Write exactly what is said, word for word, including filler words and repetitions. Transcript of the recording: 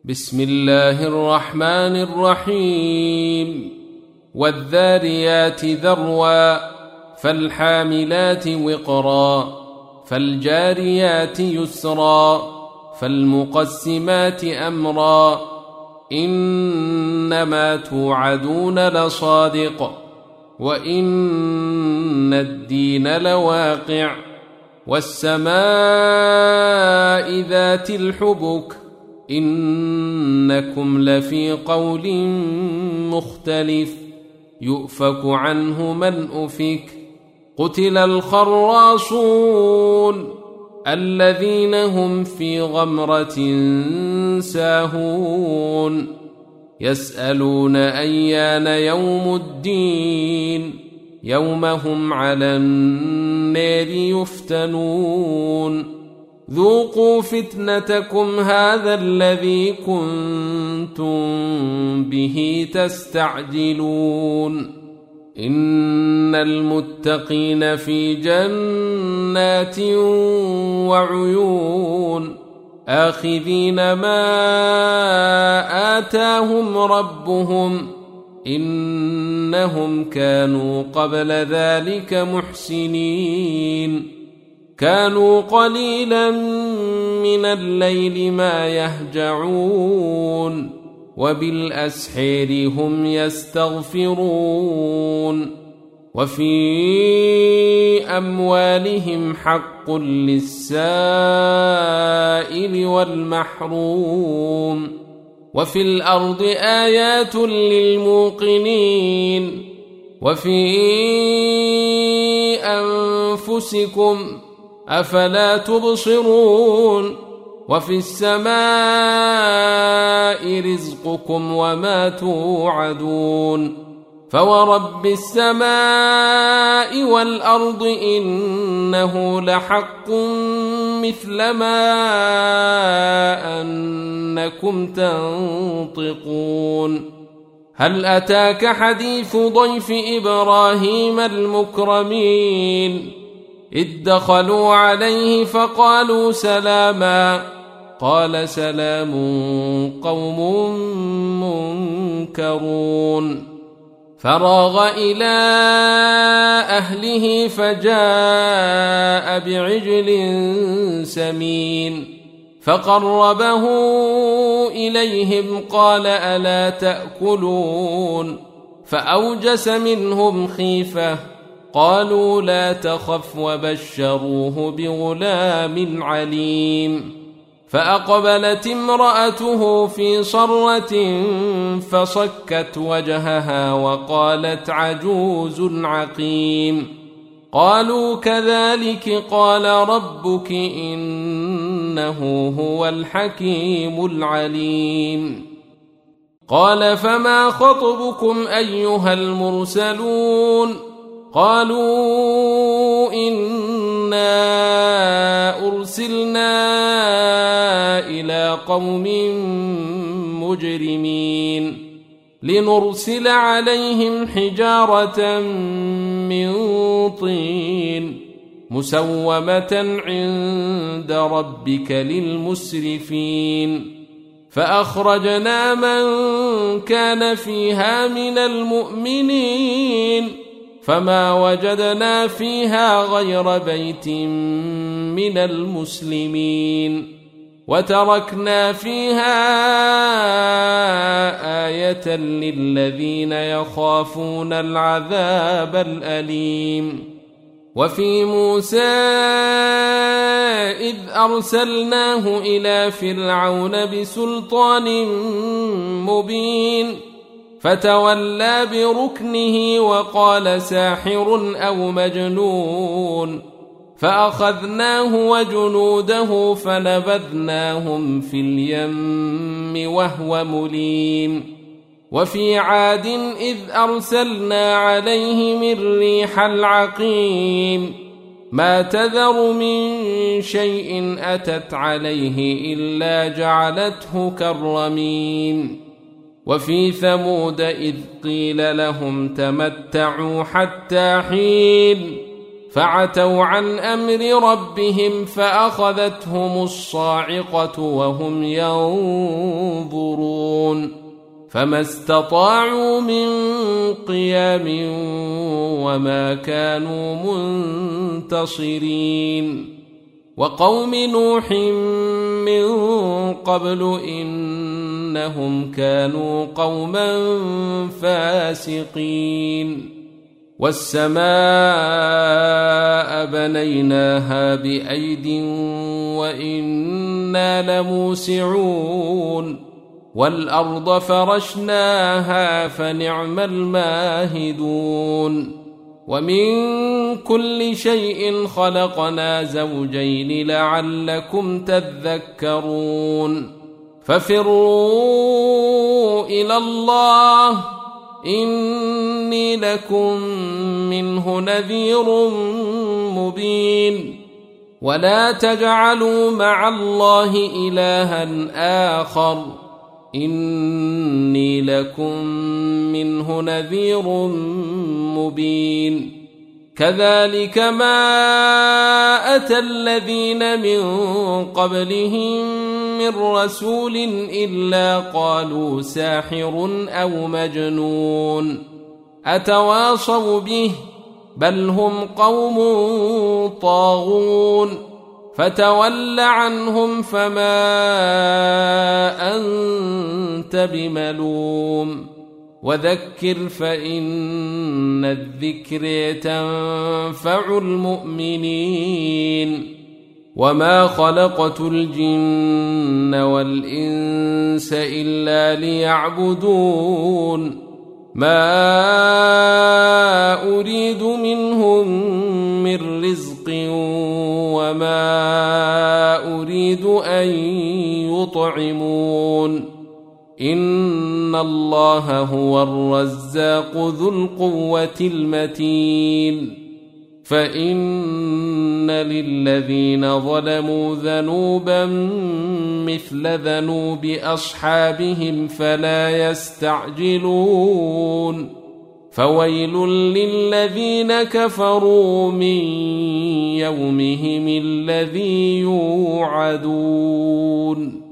بسم الله الرحمن الرحيم والذاريات ذروا فالحاملات وقرا فالجاريات يسرا فالمقسمات أمرا إنما توعدون لصادق وإن الدين لواقع والسماء ذات الحبك إنكم لفي قول مختلف يؤفك عنه من أفك قتل الخراصون الذين هم في غمرة ساهون يسألون أيان يوم الدين يوم هم على النار يفتنون ذوقوا فتنتكم هذا الذي كنتم به تستعجلون إن المتقين في جنات وعيون آخذين ما آتاهم ربهم إنهم كانوا قبل ذلك محسنين كانوا قليلا من الليل ما يهجعون وبالأسحير هم يستغفرون وفي أموالهم حق للسائل والمحروم وفي الأرض آيات للموقنين وفي أنفسكم أفلا تبصرون وفي السماء رزقكم وما توعدون فورب السماء والأرض إنه لحق مثل ما أنكم تنطقون هل أتاك حديث ضيف إبراهيم المكرمين إذ دخلوا عليه فقالوا سلاما قال سلام قوم منكرون فراغ إلى أهله فجاء بعجل سمين فقربه إليهم قال ألا تأكلون فأوجس منهم خيفة قالوا لا تخف وبشروه بغلام عليم فأقبلت امرأته في صرة فصكت وجهها وقالت عجوز عقيم قالوا كذلك قال ربك إنه هو الحكيم العليم قال فما خطبكم أيها المرسلون قالوا إنا أرسلنا إلى قوم مجرمين لنرسل عليهم حجارة من طين مسومة عند ربك للمسرفين فأخرجنا من كان فيها من المؤمنين فما وجدنا فيها غير بيت من المسلمين وتركنا فيها آية للذين يخافون العذاب الأليم وفي موسى إذ أرسلناه إلى فرعون بسلطان مبين فتولى بركنه وقال ساحر أو مجنون فأخذناه وجنوده فنبذناهم في اليم وهو مليم وفي عاد إذ أرسلنا عليهم الريح العقيم ما تذر من شيء أتت عليه إلا جعلته كالرميم وفي ثمود إذ قيل لهم تمتعوا حتى حين فعتوا عن أمر ربهم فأخذتهم الصاعقة وهم ينظرون فما استطاعوا من قيام وما كانوا منتصرين وقوم نوح من قبل إنهم كانوا قوما فاسقين والسماء بنيناها بأيد وإنا لموسعون والأرض فرشناها فنعم الماهدون ومن كل شيء خلقنا زوجين لعلكم تذكرون ففروا إلى الله إني لكم منه نذير مبين ولا تجعلوا مع الله إلها آخر إني لكم منه نذير مبين كذلك ما أتى الذين من قبلهم من رسول إلا قالوا ساحر أو مجنون أتواصوا به بل هم قوم طاغون فتول عنهم فما أنت بملوم وذكر فإن الذكر تنفع المؤمنين وما خلقت الجن والإنس إلا ليعبدون ما أريد منهم من رزق وما أريد أن يطعمون إن الله هو الرزاق ذو القوة المتين فإن للذين ظلموا ذنوبا مثل ذنوب أصحابهم فلا يستعجلون فويل للذين كفروا من يومهم الذي يوعدون.